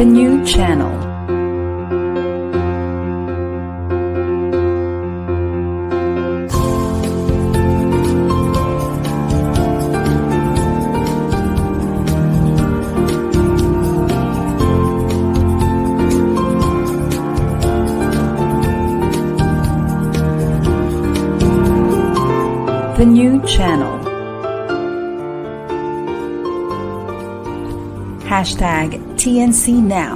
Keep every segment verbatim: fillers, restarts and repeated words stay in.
The new channel. The new channel. Hashtag T N C Now.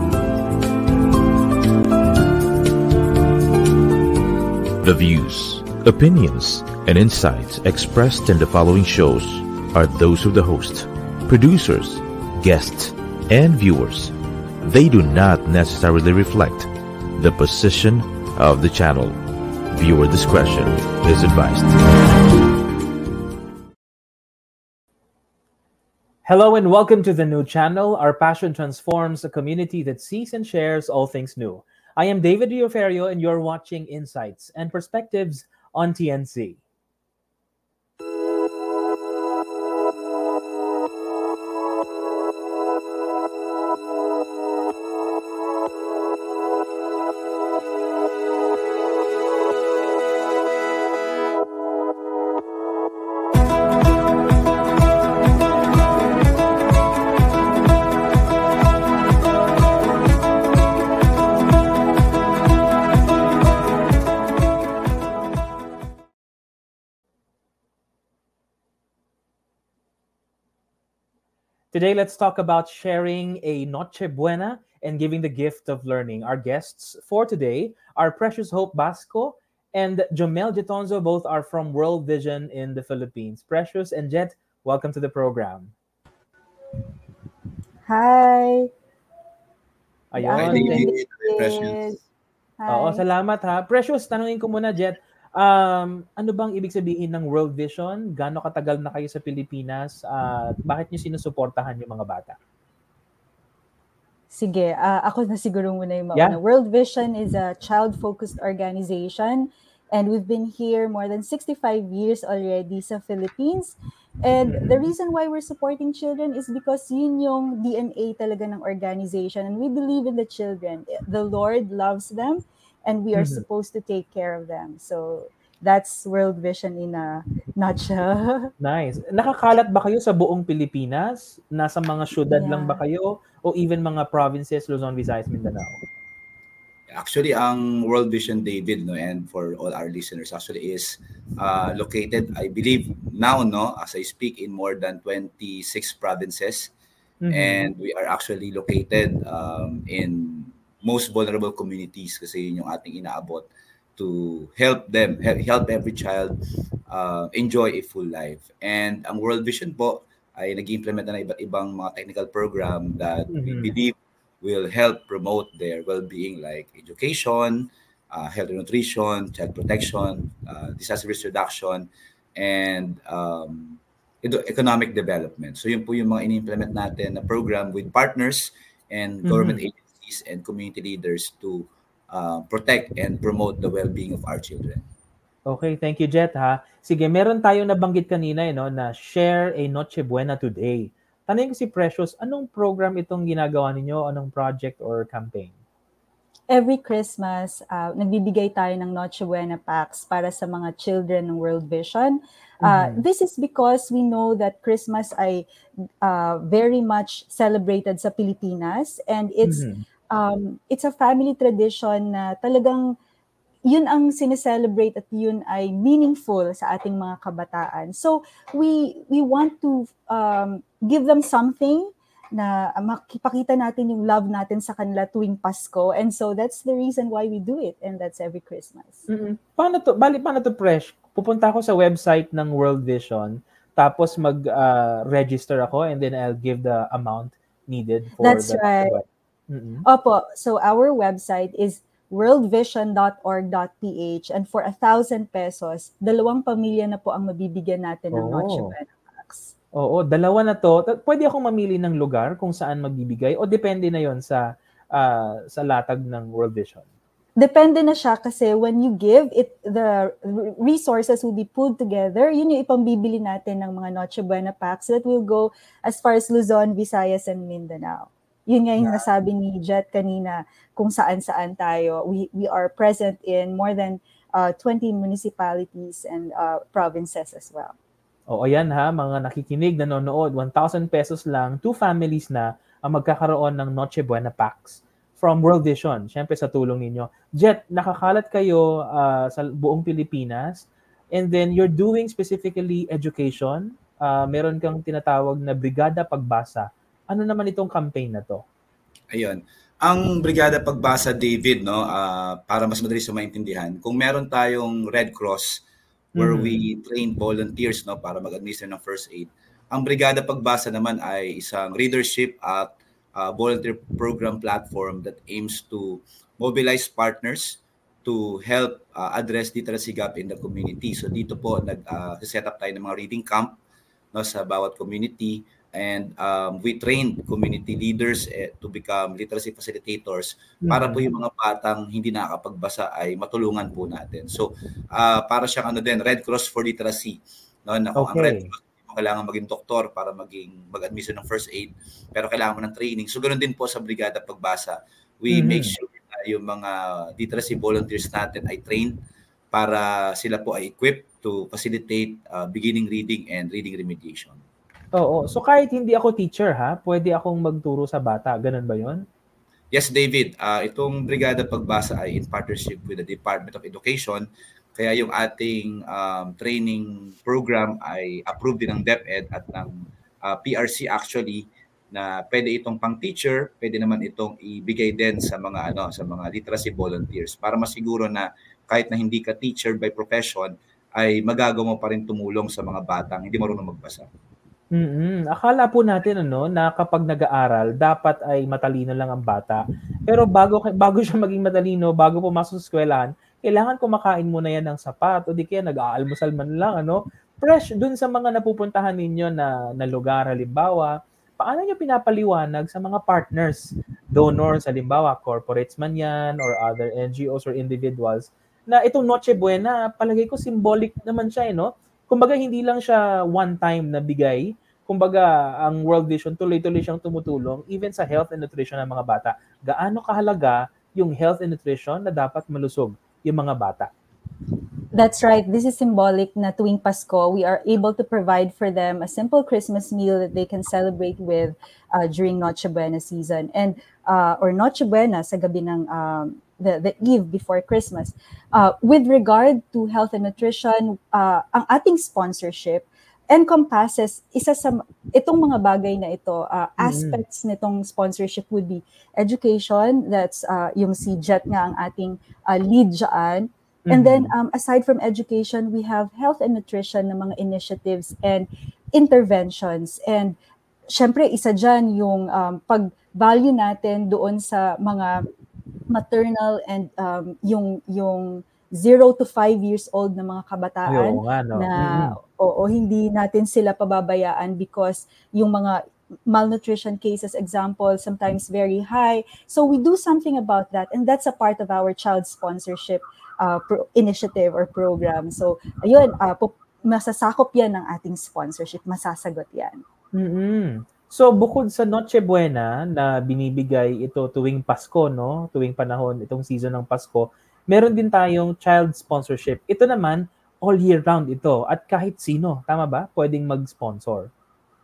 The views, opinions, and insights expressed in the following shows are those of the host, producers, guests, and viewers. They do not necessarily reflect the position of the channel. Viewer discretion is advised. Hello and welcome to the new channel. Our passion transforms a community that sees and shares all things new. I am David Rioferio and you're watching Insights and Perspectives on T N C. Today, let's talk about sharing a Noche Buena and giving the gift of learning. Our guests for today are Precious Hope Basco and Jomel Jetonzo. Both are from World Vision in the Philippines. Precious and Jet, welcome to the program. Hi! Ayun. Hi, David. Precious. Oo, salamat ha. Precious, tanungin ko muna, Jet. Um, ano bang ibig sabihin ng World Vision? Gaano katagal na kayo sa Pilipinas? At uh, bakit niyo sinusuportahan yung mga bata? Sige, uh, ako na siguro muna yung Yeah. mauna. World Vision is a child-focused organization and we've been here more than sixty-five years already sa Philippines. And the reason why we're supporting children is because yun yung D N A talaga ng organization and we believe in the children. The Lord loves them and we are mm-hmm. supposed to take care of them. So that's World Vision in a nutshell. Nice. Nakakalat ba kayo sa buong Pilipinas? Nasa mga syudad yeah. lang ba kayo? O even mga provinces, Luzon, Visayas, Mindanao? Actually, ang World Vision, David, no, and for all our listeners, actually is uh, located, I believe, now, no, as I speak, in more than twenty-six provinces. Mm-hmm. And we are actually located um, in most vulnerable communities kasi yun yung ating inaabot to help them, help every child uh, enjoy a full life. And ang World Vision po ay nag-implement na iba't ibang mga technical program that mm-hmm. we believe will help promote their well-being like education, uh, health and nutrition, child protection, uh, disaster risk reduction, and um, economic development. So yun po yung mga in-implement natin na program with partners and government mm-hmm. agencies and community leaders to uh, protect and promote the well-being of our children. Okay, thank you, Jet, ha. Sige, meron tayong nabanggit kanina, eh, no, na share a Noche Buena today. Tanong ko si Precious, anong program itong ginagawa ninyo? Anong project or campaign? Every Christmas, uh, nagbibigay tayo ng Noche Buena packs para sa mga children ng World Vision. Uh, mm-hmm. This is because we know that Christmas ay uh, very much celebrated sa Pilipinas and it's mm-hmm. Um, it's a family tradition na talagang yun ang sineselebrate at yun ay meaningful sa ating mga kabataan. So we we want to um, give them something na makipakita natin yung love natin sa kanila tuwing Pasko. And so that's the reason why we do it and that's every Christmas. Mm-hmm. Paano to? Bali, paano to, Presh? Pupunta ako sa website ng World Vision tapos mag-register uh, ako and then I'll give the amount needed for that's the right. the Mm-hmm. Opo, so our website is world vision dot org dot p h and for a thousand pesos, dalawang pamilya na po ang mabibigyan natin ng oh. Noche Buena packs. Oo, dalawa na to. Pwede akong mamili ng lugar kung saan magbibigay o depende na yon sa uh, sa latag ng World Vision? Depende na siya kasi when you give, it the resources will be pulled together. Yun yung ipambibili natin ng mga Noche Buena packs that will go as far as Luzon, Visayas, and Mindanao. Yun nga yung Yeah. nasabi ni Jet kanina, kung saan-saan tayo. We we are present in more than uh, twenty municipalities and uh, provinces as well. O ayan ha, mga nakikinig, nanonood, one thousand pesos lang, two families na ang magkakaroon ng Noche Buena packs from World Vision, syempre sa tulong ninyo. Jet, nakakalat kayo uh, sa buong Pilipinas, and then you're doing specifically education. Uh, meron kang tinatawag na Brigada Pagbasa. Ano naman itong campaign na to? Ayun. Ang Brigada Pagbasa, David, no, uh, para mas madali sa maintindihan, kung meron tayong Red Cross where Mhm. we train volunteers, no, para mag-administer ng first aid. Ang Brigada Pagbasa naman ay isang readership at uh, volunteer program platform that aims to mobilize partners to help uh, address literacy gap in the community. So dito po nag-set up tayo ng mga reading camp, no, sa bawat community. And um, we trained community leaders eh, to become literacy facilitators para po yung mga batang hindi nakakapagbasa ay matulungan po natin. So, uh, para siyang ano din, Red Cross for Literacy. No? Na kung ang Red Okay. Cross, hindi mo kailangan maging doktor para maging mag-admission ng first aid, pero kailangan mo ng training. So, ganoon din po sa Brigada Pagbasa. We Mhm. make sure na yung mga literacy volunteers natin ay trained para sila po ay equipped to facilitate uh, beginning reading and reading remediation. Oo. So kahit hindi ako teacher ha, pwede akong magturo sa bata. Ganun ba yun? Yes, David. Uh, itong Brigada Pagbasa ay in partnership with the Department of Education. Kaya yung ating um, training program ay approved din ng DepEd at ng uh, P R C actually, na pwede itong pang teacher, pwede naman itong ibigay din sa mga ano sa mga literacy volunteers para masiguro na kahit na hindi ka teacher by profession ay magagawa mo pa rin tumulong sa mga batang hindi marunong magbasa. Mm. Akala po natin ano na kapag nag-aaral dapat ay matalino lang ang bata. Pero bago bago siya maging matalino, bago pumasok sa eskwelahan, kailangan kumakain muna yan ng sapat o di kaya nag-aalmusal man lang ano. Fresh dun sa mga napupuntahan ninyo na na lugar halimbawa, paano niyo pinapaliwanag sa mga partners, donors halimbawa, corporates man yan or other N G Os or individuals na itong Noche Buena, palagay ko symbolic naman siya eh, no? Kumbaga hindi lang siya one time na bigay. Kumbaga, ang World Vision tuloy-tuloy siyang tumutulong even sa health and nutrition ng mga bata. Gaano kahalaga yung health and nutrition na dapat malusog yung mga bata? That's right. This is symbolic na tuwing Pasko, we are able to provide for them a simple Christmas meal that they can celebrate with uh, during Noche Buena season. And uh, or Noche Buena sa gabi ng um, the, the eve before Christmas. Uh, with regard to health and nutrition, uh, ang ating sponsorship encompasses isa sa itong mga bagay na ito, uh, aspects nitong sponsorship would be education, that's uh, yung si Jet nga ang ating uh, lead dyan. And then um, aside from education, we have health and nutrition na mga initiatives and interventions. And syempre isa dyan yung um, pag-value natin doon sa mga maternal and um, yung yung zero to five years old na mga kabataan. Oo nga, no? Na Mm-mm. oo, hindi natin sila pababayaan because yung mga malnutrition cases, example, sometimes very high. So we do something about that, and that's a part of our child sponsorship uh, pro- initiative or program. So ayun, uh, po- masasakop yan ng ating sponsorship, masasagot yan. Mm-mm. So bukod sa Noche Buena na binibigay ito tuwing Pasko, no? Tuwing panahon, itong season ng Pasko, meron din tayong child sponsorship. Ito naman, all year round ito. At kahit sino, tama ba? Pwedeng mag-sponsor.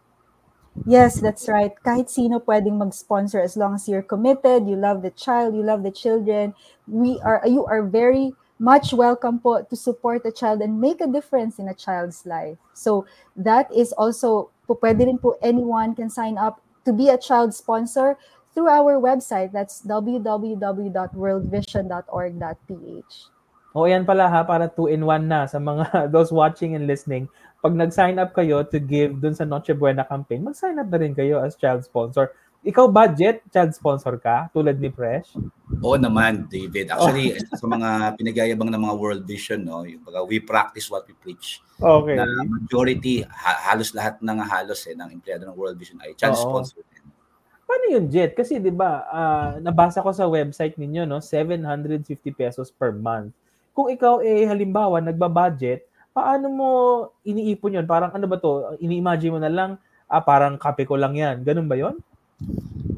Yes, that's right. Kahit sino pwedeng mag-sponsor as long as you're committed, you love the child, you love the children. We are, you are very much welcome po to support a child and make a difference in a child's life. So that is also, po, pwede rin po anyone can sign up to be a child sponsor through our website. That's w w w dot world vision dot org dot p h. O yan pala ha, para two in one na sa mga those watching and listening. Pag nag-sign up kayo to give dun sa Noche Buena campaign, mag-sign up na rin kayo as child sponsor. Ikaw ba, Jet, child sponsor ka? Tulad ni Fresh? Oo naman, David. Actually, isa sa mga pinagayabang ng mga World Vision, no, yung baga, we practice what we preach. Okay. Na majority, ha- halos lahat ng halos eh, ng empleyado ng World Vision ay child Oo. sponsor. Paano yun, Jet? Kasi 'di ba, ah, nabasa ko sa website ninyo, no, seven hundred fifty pesos per month. Kung ikaw eh halimbawa nagba-budget, paano mo iniipon 'yon? Parang ano ba 'to? Ini-imagine mo na lang, ah, parang kape ko lang 'yan. Ganun ba 'yon?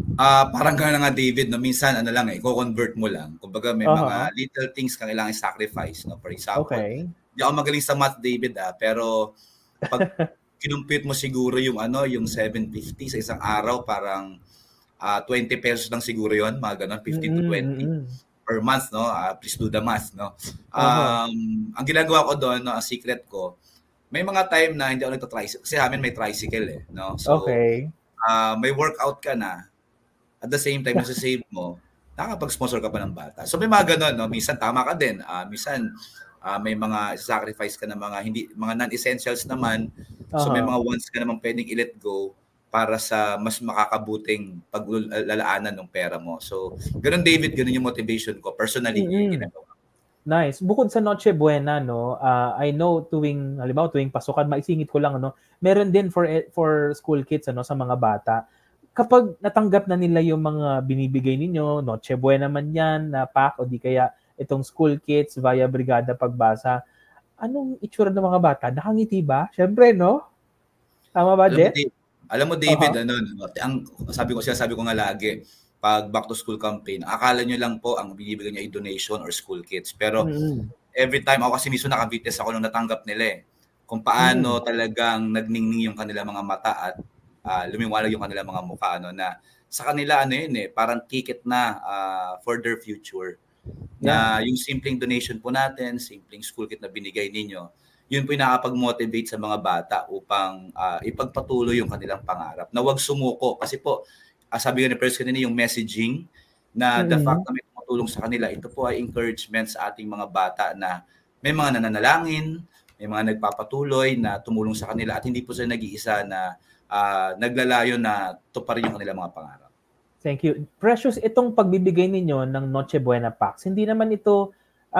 Ah, parang gano'n nga David 'no, minsan ano lang, eh, iko-convert mo lang. Kumbaga may Uh-huh. mga little things kang kailangang i-sacrifice 'no. For example, Okay. di ako magaling sa math David, ah, pero 'pag kinompute mo siguro yung ano, yung seven fifty sa isang araw parang, ah, twenty pesos lang siguro 'yon, mga gano'n, fifteen to Mm, twenty mm. per month 'no. Ah, please do the math 'no. Uh-huh. Um, ang ginagawa ko do'n 'no, ang secret ko, may mga time na hindi ako nagta-tricycle kasi amin may tricycle, eh, 'no. So, Okay. ah, may workout ka na, at the same time nasa-save mo, nakakapag-sponsor ka pa ng bata. So may mga gano'n 'no, minsan tama ka din, ah, minsan, ah, may mga isa-sacrifice ka ng mga hindi mga non-essentials naman. So may Uh-huh. mga wants ka namang puwedeng i-let go para sa mas makakabuting paglalaanan ng pera mo. So gano'n David, gano'n yung motivation ko personally, yung Mm. ginagawa. Nice. Bukod sa Noche Buena 'no, ah, I know tuwing halimbawa tuwing pasukan, maisingit ko lang ano, meron din for e for school kids ano, sa mga bata. Kapag natanggap na nila yung mga binibigay ninyo, Noche Buena man 'yan na pack o di kaya itong school kits via Brigada Pagbasa, anong itsura ng mga bata? Nakangiti ba? Siyempre 'no? Tama ba, Alam mo Jet? Dave alam mo David Uh-huh. ano 'no, ang sabi ko sinasabi ko nga lagi, 'pag back to school campaign, akala niyo lang po ang binibigay niyo ay donation or school kits. Pero Mm. every time ako kasi mismo naka-witness ako nung natanggap nila, eh, kung Mm. paano talagang nagningning yung kanilang mga mata at, ah, lumiwanag yung kanilang mga mukha ano, na sa kanila ano yun, eh, parang ticket na, ah, for their future. Yeah. Na yung simpleng donation po natin, simpleng school kit na binigay ninyo, yun po yung nakakapag-motivate sa mga bata upang, ah, ipagpatuloy yung kanilang pangarap na huwag sumuko. Kasi po, ah, sabi nga ni Pers kanina yung messaging na the fact Mm. na may tumutulong sa kanila, ito po ay encouragement sa ating mga bata na may mga nananalangin, may mga nagpapatuloy na tumulong sa kanila at hindi po sila nag-iisa na, ah, naglalayon na tuparin yung kanilang mga pangarap. Thank you. Precious, itong pagbibigay ninyo ng Noche Buena packs, hindi naman ito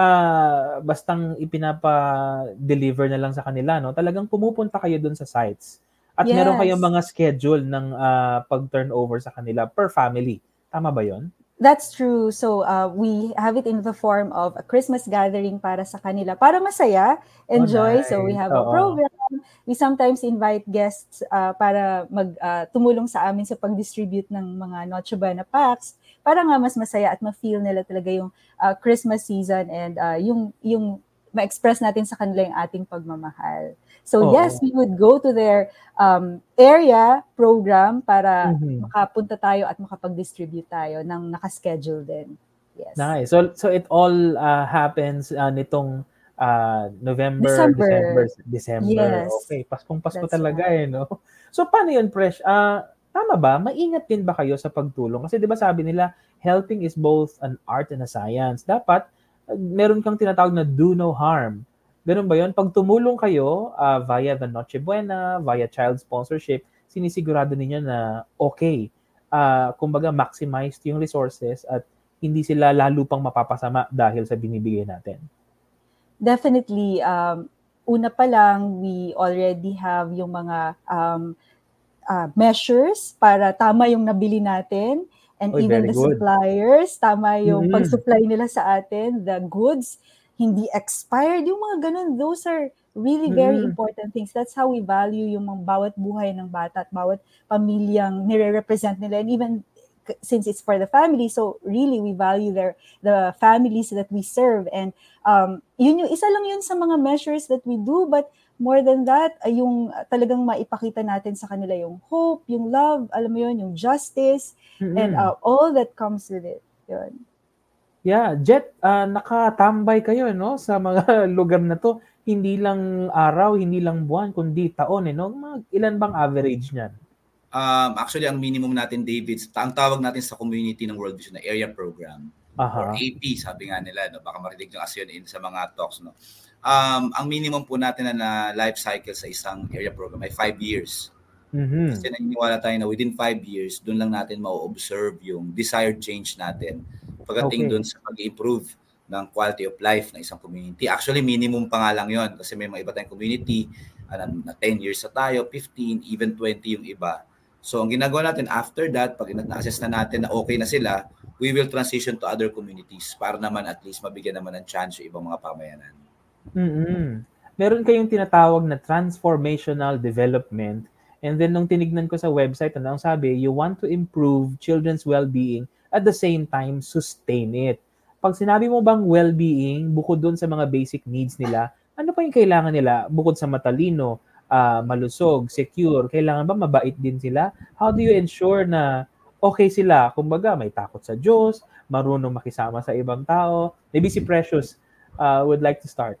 ah, bastang ipinapa-deliver na lang sa kanila, no? Talagang pumupunta kayo dun sa sites. At meron kayong Yes. mga schedule ng ah, pag-turnover sa kanila per family. Tama ba yon? That's true. So uh, we have it in the form of a Christmas gathering para sa kanila, para masaya, Oh, enjoy. So we nice. have a Oo. program. We sometimes invite guests uh, para mag uh, tumulong sa amin sa pag-distribute ng mga Noche Buena packs para nga mas masaya at ma-feel nila talaga yung uh, Christmas season and uh, yung yung ma-express natin sa kanila yung ating pagmamahal. So yes, Oo. we would go to their um, area program para Mhm. makapunta tayo at makapag-distribute tayo ng naka-schedule din. Yes. Nice. So so it all ah, happens ah, nitong ah, November, December, December. December. Yes. Okay, Paskong-Pasko That's talaga right. eh, no? So paano yun, Presh? Ah, tama ba? Maingat din ba kayo sa pagtulong? Kasi 'di ba sabi nila, helping is both an art and a science. Dapat ah, meron kang tinatawag na do no harm. Ganun ba yun? Pag tumulong kayo ah, via the Noche Buena, via child sponsorship, sinisigurado ninyo na okay. Ah, kumbaga maximized yung resources at hindi sila lalo pang mapapasama dahil sa binibigay natin. Definitely, um, una pa lang, we already have yung mga um, uh, measures para tama yung nabili natin, and Oy, even very the good. suppliers, tama yung Mm. pag-supply nila sa atin, the goods, hindi expired, yung mga ganun, those are really very Mm. important things. That's how we value yung mga bawat buhay ng bata at bawat pamilyang nire-represent nila, and even k- since it's for the family, so really we value their the families that we serve, and um, yun yung isa lang yun sa mga measures that we do, but more than that, ay yung uh, talagang maipakita natin sa kanila yung hope, yung love, alam mo yun, yung justice, and Mm. uh, all that comes with it. Yun. Yeah, Jet, ah, nakatambay kayo no sa mga lugar na to. Hindi lang araw, hindi lang buwan, kundi taon eh, no? Mga ilan bang average niyan? Um, actually, ang minimum natin, David, ang tawag natin sa community ng World Vision na area program or Aha. A P, sabi nga nila, no? Baka marinig nyo kasi yun in sa mga talks. No? Um, ang minimum po natin na, na life cycle sa isang area program ay five years. Mhm. Kasi naniniwala tayo na within five years, doon lang natin ma-observe yung desired change natin pagdating Okay. doon sa pag-improve ng quality of life ng isang community. Actually, minimum pa nga lang yun kasi may mga iba tayong community uh, na ten years na tayo, fifteen, even twenty yung iba. So, ang ginagawa natin after that, pag na-assess na natin na okay na sila, we will transition to other communities para naman at least mabigyan naman ng chance yung ibang mga pamayanan. Mm. Meron kayong tinatawag na transformational development And then nung tinignan ko sa website, ano ang sabi, you want to improve children's well-being at the same time sustain it. Pag sinabi mo bang well-being, bukod dun sa mga basic needs nila, ano pa yung kailangan nila bukod sa matalino, uh, malusog, secure? Kailangan ba mabait din sila? How do you ensure na okay sila? Kumbaga, may takot sa Diyos, marunong makisama sa ibang tao. Maybe si Precious uh, would like to start.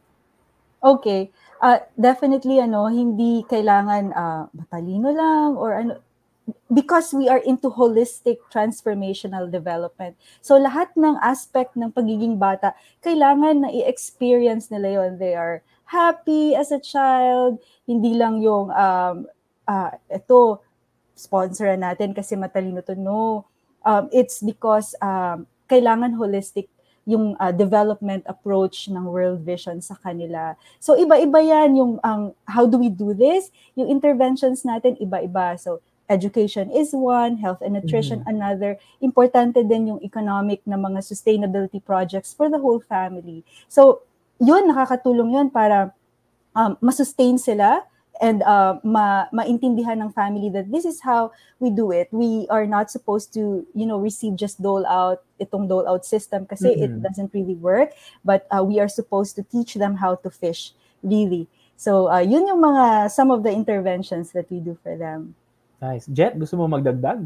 Okay. Uh, definitely, ano, hindi kailangan uh, matalino lang or ano, because we are into holistic transformational development. So lahat ng aspect ng pagiging bata, kailangan na i-experience nila yon. They are happy as a child, hindi lang yung, um, uh, ito, sponsoran natin kasi matalino to. No. Um, it's because um, kailangan holistic yung uh, development approach ng World Vision sa kanila. So iba-iba yan yung um, how do we do this? Yung interventions natin iba-iba. So education is one, health and nutrition mm-hmm. another. Importante din yung economic na mga sustainability projects for the whole family. So yun, nakakatulong yun para um, masustain sila and uh, ma maintindihan ng family that this is how we do it. We are not supposed to, you know, receive just dole out, itong dole out system kasi mm-hmm. it doesn't really work. But uh, we are supposed to teach them how to fish, really. So uh, yun yung mga, some of the interventions that we do for them. Nice. Jet, gusto mo magdagdag?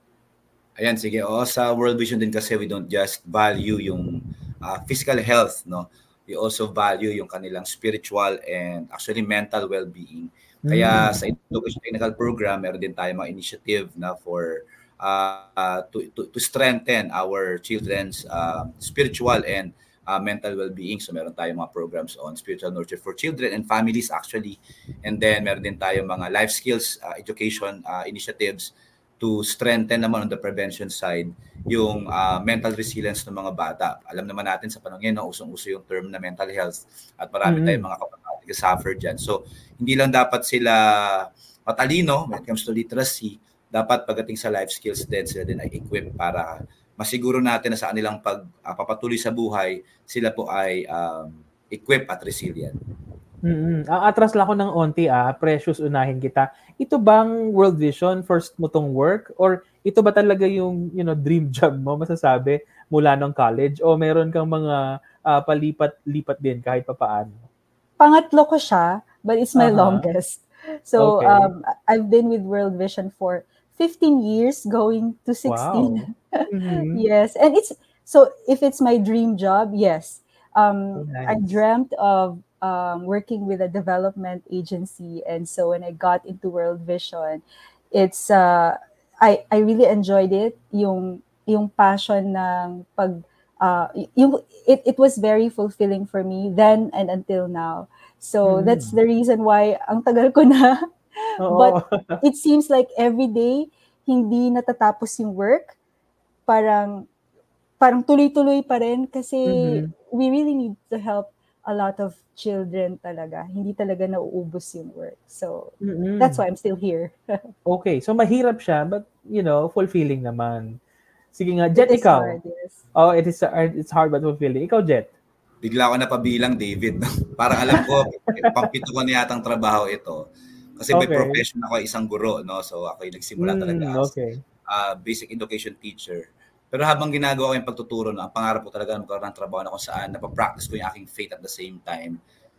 Ayan, sige. O, sa World Vision din kasi we don't just value yung uh, physical health, no? We also value yung kanilang spiritual and actually mental well-being. Kaya mm. sa Education Technical Program, meron din tayo mga initiative na for uh, uh, to, to, to strengthen our children's uh, spiritual and uh, mental well-being. So meron tayong mga programs on spiritual nurture for children and families actually. And then meron din tayong mga life skills uh, education uh, initiatives to strengthen naman on the prevention side yung uh, mental resilience ng mga bata. Alam naman natin sa panahon ngayon, no, usong-uso yung term na mental health at marami mm-hmm. tayong mga kapatid na suffer dyan. So, hindi lang dapat sila matalino when it comes to literacy, dapat pagdating sa life skills din, sila din ay equipped para masiguro natin na sa kanilang pag, uh, papatuloy sa buhay, sila po ay um, equipped at resilient. Mm-hmm. Atras lang ako ng onti ah, Precious, unahin kita. Ito bang World Vision first mo tong work or ito ba talaga yung, you know, dream job mo masasabi mula ng college o meron kang mga uh, palipat-lipat din kahit papaano? Pangatlo ko siya, but it's my uh-huh. longest. So okay. um I've been with World Vision for fifteen years, going to sixteen. Wow. Mm-hmm. Yes, and it's so if it's my dream job, yes. Um nice. I dreamt of Um, working with a development agency, and so when I got into World Vision, it's uh, I I really enjoyed it. Yung yung passion ng pag uh, yung it it was very fulfilling for me then and until now. So mm. that's the reason why ang tagal ko na. But it seems like every day hindi natatapos yung work. Parang parang tuloy-tuloy pa rin kasi mm-hmm. we really need to help a lot of children talaga. Hindi talaga nauubos yung work. So, mm-hmm. that's why I'm still here. Okay. So, mahirap siya, but, you know, fulfilling naman. Sige nga, Jet, it ikaw. Hard, yes. Oh, it is hard, it's hard but fulfilling. Ikaw, Jet. Bigla ko napabilang, David. Parang alam ko, pampito ko na yatang trabaho ito. Kasi okay. May profession ako, isang guro, no? So, ako yung nagsimula mm, talaga as okay. uh, basic education teacher. Pero habang ginagawa ko yung pagtuturo, no, ang pangarap ko talaga magkaroon ng trabaho na kung saan napapractice ko yung aking faith at the same time.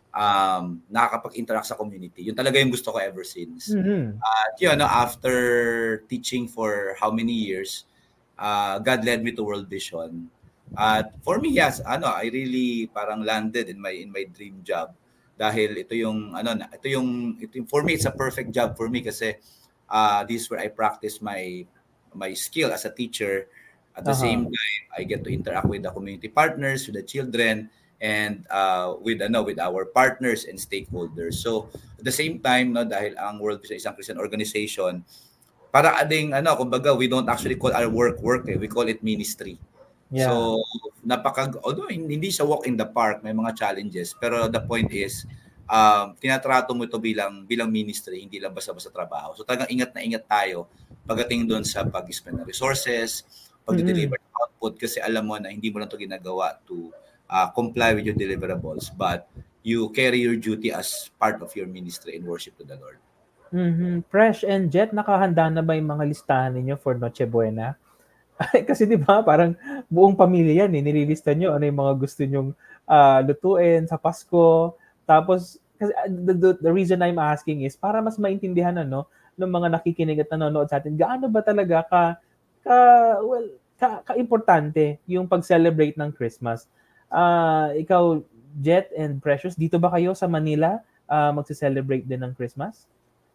Um, nakakapag-interact sa community. Yun talaga yung gusto ko ever since. Mm-hmm. Uh, yun, no, after teaching for how many years, uh, God led me to World Vision. At uh, for me, yes, ano, I really parang landed in my in my dream job. Dahil ito yung, ano, ito yung, ito yung for me, it's a perfect job for me kasi uh, this is where I practice my my skill as a teacher. At the uh-huh. same time, I get to interact with the community partners, with the children, and uh, with ano with our partners and stakeholders. So at the same time, no, dahil ang World Vision isang Christian organization, para ading ano, kumbaga we don't actually call our work work, eh. We call it ministry. Yeah. So napaka although hindi siya walk in the park, may mga challenges, pero the point is um tinatrato mo ito bilang bilang ministry, hindi lang basta-basta trabaho. So talagang ingat na ingat tayo pagdating doon sa pag-spend ng resources, pag-deliver ng output kasi alam mo na hindi mo lang ito ginagawa to uh, comply with your deliverables, but you carry your duty as part of your ministry in worship to the Lord. Mhm. Fresh and Jet, nakahanda na ba yung mga listahan ninyo for Noche Buena? Kasi 'di ba parang buong pamilya 'yan, eh, nililista niyo ano yung mga gusto niyong, ah, lutuin sa Pasko. Tapos kasi, ah, the the the reason I'm asking is para mas maintindihan ano, ng mga nakikinig at nanonood sa'tin gaano ba talaga ka ka well, ka kaimportante yung pag-celebrate ng Christmas. Ah, ikaw, Jet and Precious, dito ba kayo sa Manila, ah, magse-celebrate din ng Christmas?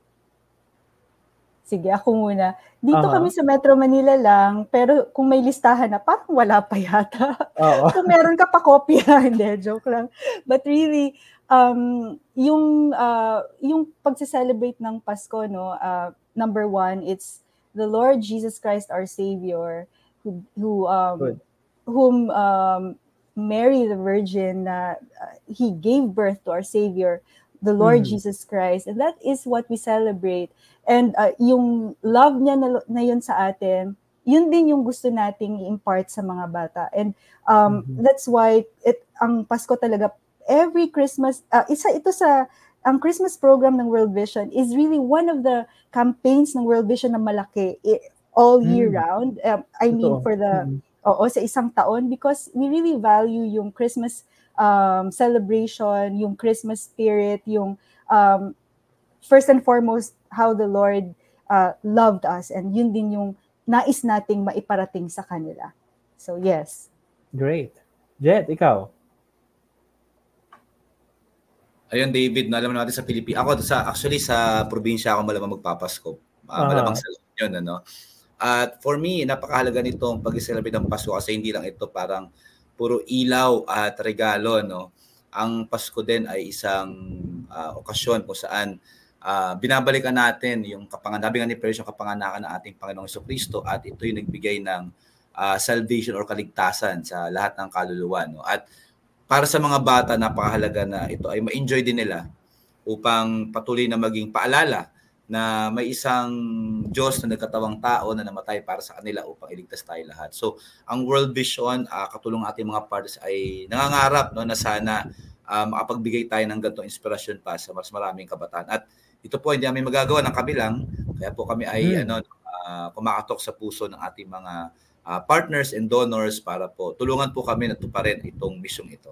Sige, ako muna. Dito kami Uh-huh. sa Metro Manila lang, pero kung may listahan na, parang wala pa yata. Oo. Kung meron ka pa kopya, hindi, joke lang. But really, um, yung, uh, yung pagse-celebrate ng Pasko, no, uh, number one, it's the Lord Jesus Christ, our Savior, who, who um, Good. whom um, Mary the Virgin, uh, uh, He gave birth to our Savior, the Lord Mhm. Jesus Christ. And that is what we celebrate. And uh, yung love niya na, na yun sa atin, yun din yung gusto nating i-impart sa mga bata. And um, Mhm. that's why it ang Pasko talaga, every Christmas, uh, isa ito sa, ang Christmas program ng World Vision is really one of the campaigns ng World Vision na malaki eh, all year Hmm. round. Um, I mean, Totoo. for the, Mm. oo, sa isang taon, because we really value yung Christmas um, celebration, yung Christmas spirit, yung um, first and foremost, how the Lord uh, loved us. And yun din yung nais nating maiparating sa kanila. So, yes. Great. Jet, ikaw? Ayun, David, na alam natin sa Pilipinas. Ako, sa, actually, sa probinsya ako malamang magpapasko. Uh, malamang Uh-huh. sa yun, ano. At for me, napakahalaga nitong pag-celebrate ng Pasko kasi hindi lang ito parang puro ilaw at regalo, no. Ang Pasko din ay isang uh, okasyon kung saan uh, binabalikan natin yung kapanganakan, nabi nga ni Perez, yung kapanganakan ng ating Panginoong Jesucristo, at ito yung nagbigay ng uh, salvation or kaligtasan sa lahat ng kaluluwa, no. At para sa mga bata, napakahalaga na ito ay ma-enjoy din nila upang patuloy na maging paalala na may isang Diyos na nagkatawang tao na namatay para sa kanila upang iligtas tayo lahat. So, ang World Vision, uh, katulong ating mga partners ay nangangarap, no, na sana uh, makapagbigay tayo ng ganitong inspirasyon pa sa mas maraming kabataan. At ito po, hindi namin magagawa ng kabilang, kaya po kami ay Hmm. ano, uh, kumakatok sa puso ng ating mga uh, partners and donors para po tulungan po kami na tuparin itong misyong ito.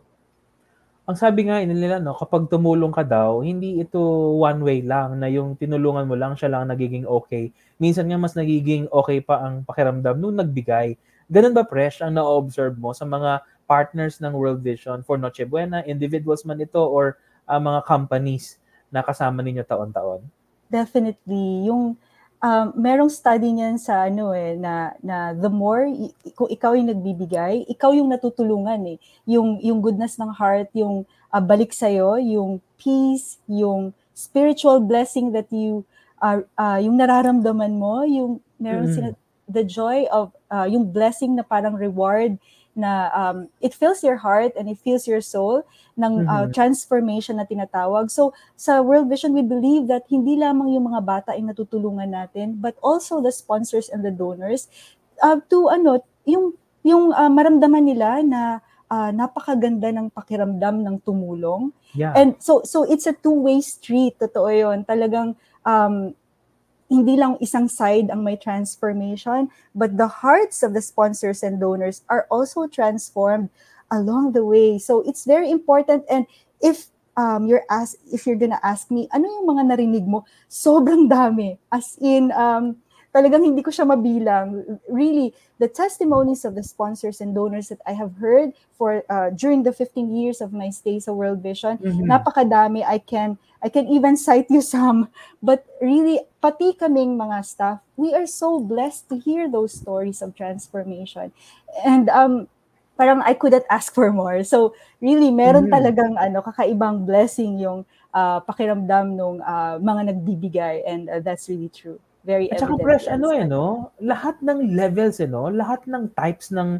Ang sabi nga nila, no, kapag tumulong ka daw, hindi ito one way lang na yung tinulungan mo lang siya lang nagiging okay. Minsan nga mas nagiging okay pa ang pakiramdam nung nagbigay. Ganun ba, Presh, ang na-observe mo sa mga partners ng World Vision for Noche Buena, individuals man ito or uh, mga companies na kasama ninyo taon-taon? Definitely. Yung um, merong study niyan sa ano eh, na, na the more, y- kung ikaw yung nagbibigay, ikaw yung natutulungan eh. Yung, yung goodness ng heart, yung uh, balik sa'yo, yung peace, yung spiritual blessing that you, uh, uh, yung nararamdaman mo, yung meron Mm-mm. sina, the joy of, uh, yung blessing na parang reward na um, it fills your heart and it fills your soul ng uh, Mhm. transformation na tinatawag. So, sa World Vision, we believe that hindi lamang yung mga bata ay natutulungan natin, but also the sponsors and the donors uh, to ano, yung yung uh, maramdaman nila na uh, napakaganda ng pakiramdam ng tumulong. Yeah. And so so it's a two-way street, totoo 'yon. Talagang um, hindi lang isang side ang may transformation, but the hearts of the sponsors and donors are also transformed along the way. So it's very important. And if um, you're ask, if you're gonna ask me, ano yung mga narinig mo? Sobrang dami. As in, um, talagang hindi ko siya mabilang. Really, the testimonies of the sponsors and donors that I have heard for uh, during the fifteen years of my stay sa World Vision, Mhm. napakadami. I can I can even cite you some. But really, pati kaming mga staff, we are so blessed to hear those stories of transformation. And um, parang I couldn't ask for more. So really, meron Mhm. talagang ano, kakaibang blessing yung uh, pakiramdam ng uh, mga nagbibigay. And uh, that's really true. Very At saka, evident. Presh, in ano this eh, study. no? Lahat ng levels, eh, no? Lahat ng types ng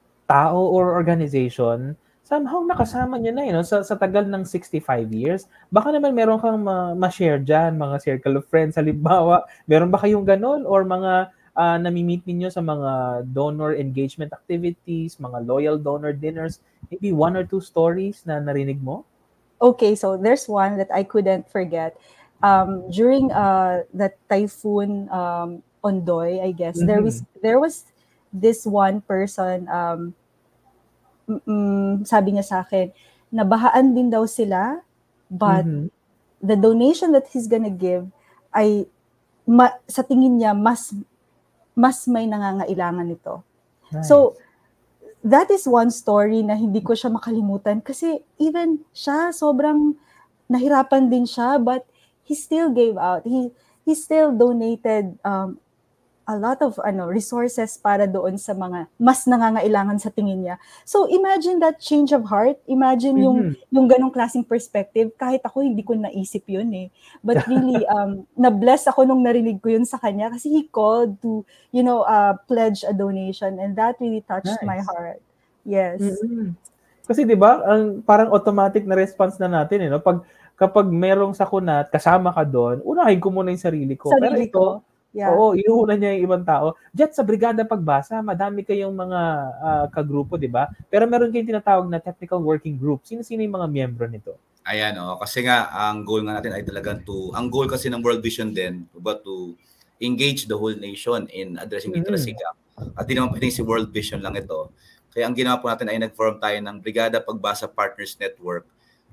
tao or organization, somehow nakasama nyo na, eh, no? Sa, sa tagal ng sixty-five years. Baka naman meron kang ma- ma-share dyan, mga circle of friends, halimbawa. Meron ba kayong ganon? Or mga uh, nami-meet ninyo sa mga donor engagement activities, mga loyal donor dinners? Maybe one or two stories na narinig mo? Okay, so there's one that I couldn't forget. um, during uh, the typhoon um, Ondoy, I guess, there was Mhm. there was this one person, um, mm, mm, sabi niya sa akin, nabahaan din daw sila, but Mhm. the donation that he's gonna give ay ma, sa tingin niya mas mas may nangangailangan nito. Nice. So that is one story na hindi ko siya makalimutan kasi even siya sobrang nahirapan din siya, but he still gave out. He he still donated um, a lot of ano resources para doon sa mga mas nangangailangan sa tingin niya. So imagine that change of heart. Imagine yung Mhm. yung ganong klaseng perspective. Kahit ako hindi ko naisip yun eh. But really um na-bless ako nung narinig ko yun sa kanya kasi he called to, you know, uh, pledge a donation, and that really touched my Nice. heart. Yes. Mm. Kasi 'di ba, ang parang automatic na response na natin eh, no? Pag kapag merong sakuna at kasama ka doon, unahin ko muna yung sarili ko. Pero Sarili ito, ko. Yeah. oo, inuuna niya yung ibang tao. Jet, sa Brigada Pagbasa, madami kayong mga ah, kagrupo, 'di ba? Pero meron kayong tinatawag na technical working group. Sino-sino yung mga miyembro nito? Ayan, oh, kasi nga ang goal nga natin ay talagang to, ang goal kasi ng World Vision din, but to engage the whole nation in addressing literacy Mm. gap. At di naman pwedeng si World Vision lang ito. Kaya ang ginawa po natin ay nag-form tayo ng Brigada Pagbasa Partners Network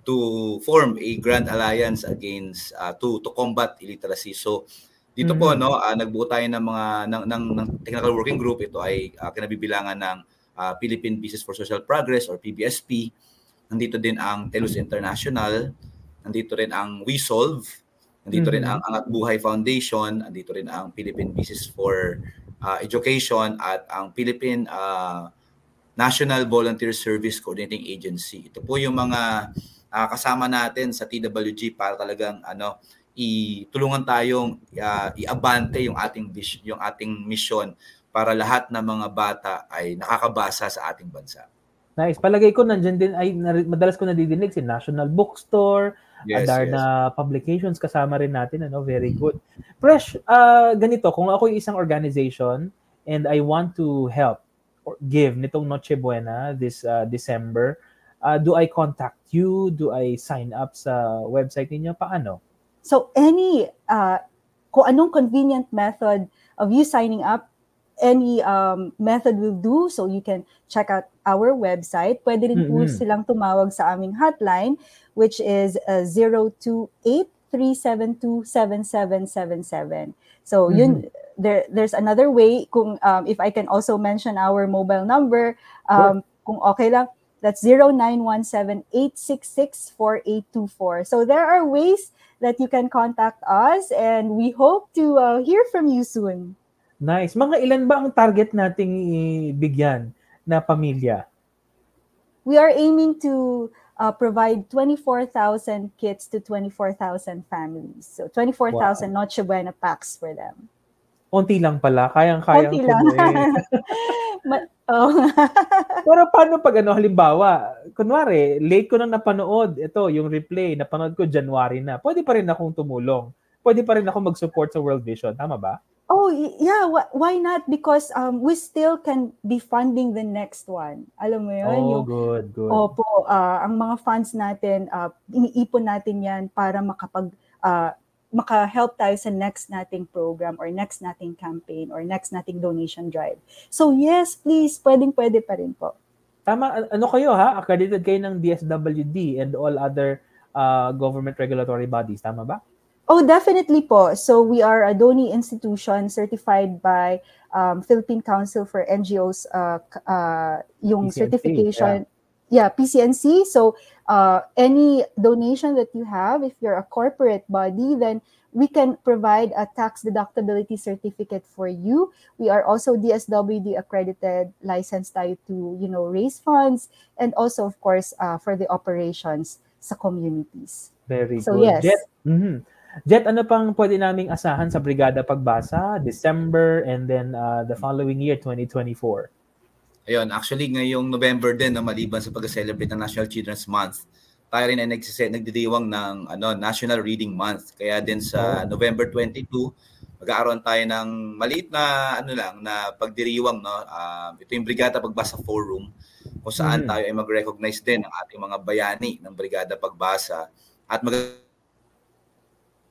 to form a grand alliance against uh, to to combat illiteracy. So dito po Mhm. no, uh, nagbuo tayo ng mga ng, ng, ng technical working group. Ito ay uh, kinabibilangan ng uh, Philippine Business for Social Progress or P B S P. Nandito din ang Telus International, nandito rin ang WeSolve, nandito rin ang Mhm. Angat Buhay Foundation, nandito rin ang Philippine Business for uh, Education at ang Philippine uh, National Volunteer Service Coordinating Agency. Ito po yung mga uh, kasama natin sa T W G para talagang ano, itulungan tayong uh, iabante yung ating vis- yung ating mission para lahat ng mga bata ay nakakabasa sa ating bansa. Nice. Palagay ko nandyan din ay nari- madalas ko nadidinig si National Bookstore, Yes, Adarna Publications, kasama rin natin, ano, very good. Fresh, ah, ganito, kung ako yung isang organization and I want to help or give nitong Noche Buena this ah, December, ah, do I contact you? Do I sign up sa website ninyo? Paano? So any uh, kung anong convenient method of you signing up, any um, method will do. So you can check out our website. Pwede rin po Mhm. silang tumawag sa aming hotline, which is uh, zero two eight, three seven two, seven seven seven seven. So yun, there there's another way. Kung um, if I can also mention our mobile number, Sure. um, kung okay lang, that's zero nine one seven, eight six six, four eight two four. So there are ways that you can contact us, and we hope to uh, hear from you soon. Nice. Mga ilan ba ang target nating ibigyan na pamilya? We are aiming to uh, provide twenty-four thousand kits to twenty-four thousand families. So twenty-four thousand Wow. Noche Buena packs for them. Konti lang pala, kayang-kayang Konti lang. tubuin. Ma- oh. Pero paano pag ano, halimbawa, kunwari, late ko nang napanood, ito, yung replay, napanood ko January na, pwede pa rin akong tumulong. Pwede pa rin ako mag-support sa World Vision. Tama ba? Oh, y- yeah. wh- Why not? Because um, we still can be funding the next one. Alam mo yun? Oh, Yung, good, good. opo, ah, ang mga funds natin, ah, iniipon natin yan para makapag, ah, maka-help tayo sa next nating program or next nating campaign or next nating donation drive. So yes, please, pwedeng-pwede pa rin po. Tama, a- ano kayo ha? Accredited kayo ng D S W D and all other uh, government regulatory bodies. Tama ba? Oh, definitely po. So we are a donee institution certified by um, Philippine Council for N G Os, uh, k- uh, yung P C N C, certification. Yeah, P C N C. So uh, any donation that you have, if you're a corporate body, then we can provide a tax deductibility certificate for you. We are also D S W D accredited, licensed tayo to, you know, raise funds, and also, of course, uh, for the operations sa communities. Very So good. yes. Jet, mhm. Jet, ano pang pwede naming asahan sa Brigada Pagbasa, December, and then uh, the following year, twenty twenty-four? Ayun, actually ngayong November din na maliban sa pag-celebrate ng National Children's Month, tayo rin ay nagsise, nagdidiwang ng ano, National Reading Month. Kaya din sa Oh. November twenty-two, mag-aaroon tayo ng maliit na ano lang na pagdiriwang, no. Uh, ito yung Brigada Pagbasa Forum kung saan Mhm. tayo ay mag-recognize din ng ating mga bayani ng Brigada Pagbasa at mag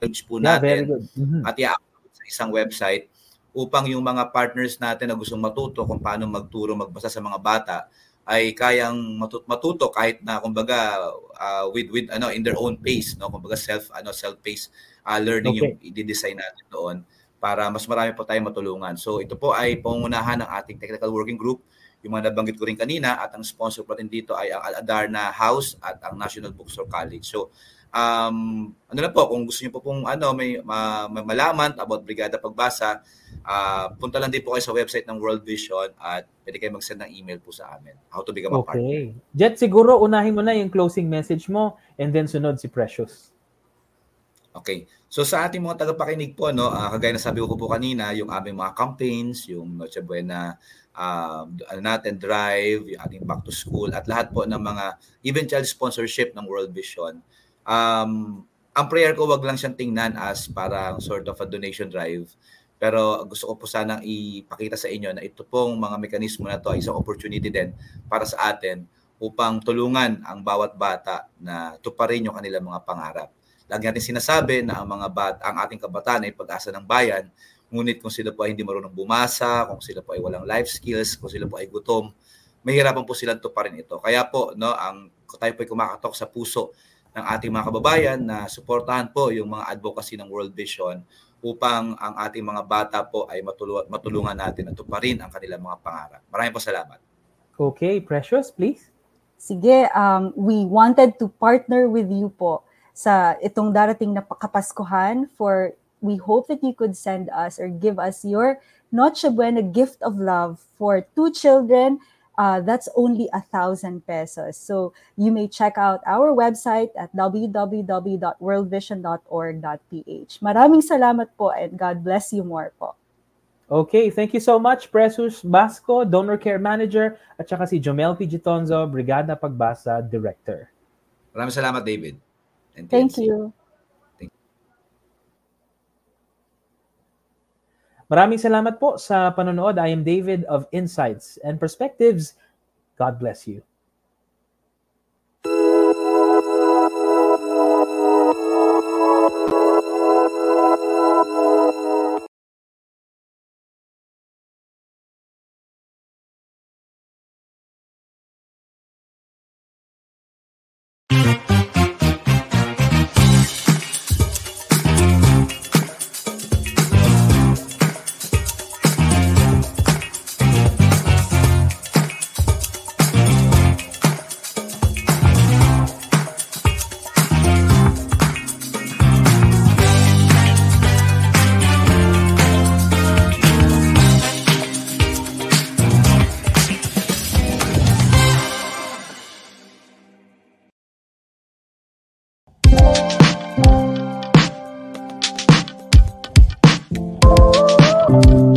page po Yeah, very natin good. Mhm. at i-upload sa isang website upang yung mga partners natin na gustong matuto kung paano magturo, magbasa sa mga bata ay kayang matut- matuto kahit na kumbaga uh, with with ano in their own pace, no, kumbaga self ano self-paced uh, learning yung Okay. i-design natin doon para mas marami po tayong matulungan. So ito po ay pangunahan ng ating technical working group, yung mga nabanggit ko rin kanina, at ang sponsor pa rin dito ay ang Al-Adarna House at ang National Bookstore College. So um ano na po, kung gusto niyo po pong ano may ma- ma- malaman about Brigada Pagbasa, uh, punta lang din po kayo sa website ng World Vision at pwede kayo mag-send ng email po sa amin. How to become a partner. Okay. Jet, siguro unahin mo na yung closing message mo and then sunod si Precious. Okay. So sa ating mga tagapakinig po, no, uh, kagaya na sabi ko po kanina, yung aming mga campaigns, yung Noche Buena, uh, ano natin, drive, yung ating back to school, at lahat po ng mga even child sponsorship ng World Vision. Um, ang prayer ko, wag lang siyang tingnan as parang sort of a donation drive. Pero gusto ko po sanang ipakita sa inyo na ito pong mga mekanismo na to ay isang opportunity din para sa atin upang tulungan ang bawat bata na tuparin yung kanilang mga pangarap. Lagi natin sinasabi na ang mga bata, ang ating kabataan ay pag-asa ng bayan, ngunit kung sila po ay hindi marunong bumasa, kung sila po ay walang life skills, kung sila po ay gutom, mahirapan po silang tuparin ito. Kaya po, no, ang tayo po ay kumakatok sa puso ng ating mga kababayan na suportahan po yung mga advocacy ng World Vision upang ang ating mga bata po ay matulungan, matulungan natin at tuparin ang kanilang mga pangarap. Maraming po salamat. Okay, Precious, please. Sige, um, we wanted to partner with you po sa itong darating na Kapaskuhan, for we hope that you could send us or give us your Noche Buena gift of love for two children. Uh, that's only a thousand pesos. So you may check out our website at w w w dot world vision dot org dot p h. Maraming salamat po and God bless you more po. Okay, thank you so much, Precious Basco, Donor Care Manager, at saka si Jomel P. Gitonzo, Brigada Pagbasa Director. Maraming salamat, David. And Thank T N C. you. Maraming salamat po sa panonood. I am David of Insights and Perspectives. God bless you. Thank you.